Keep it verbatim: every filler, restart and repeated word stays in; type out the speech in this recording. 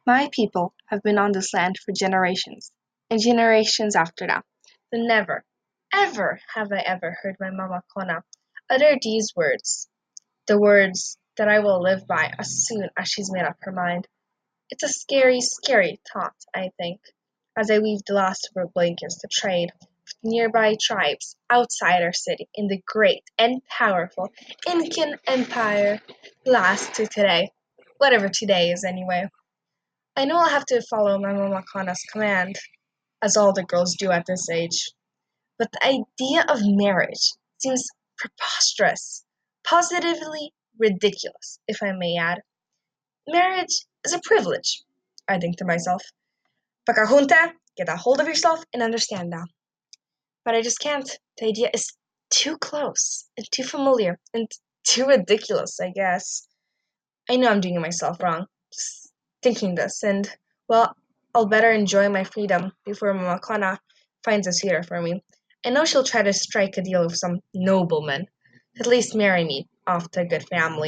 My people have been on this land for generations, and generations after that. But never, ever have I ever heard my mama Kona utter these words, the words that I will live by as soon as she's made up her mind. It's a scary, scary thought, I think, as I weave the last of her blankets to trade with nearby tribes outside our city in the great and powerful Incan Empire last to today, whatever today is anyway. I know I'll have to follow my Mama Kana's command, as all the girls do at this age, but the idea of marriage seems preposterous, positively ridiculous, if I may add. Marriage is a privilege, I think to myself. Pagkahunta, get a hold of yourself and understand that. But I just can't. The idea is too close and too familiar and too ridiculous, I guess. I know I'm doing myself wrong, just thinking this, and, well, I'll better enjoy my freedom before Mama Kana finds a suitor for me. I know she'll try to strike a deal with some nobleman, at least marry me off to a good family.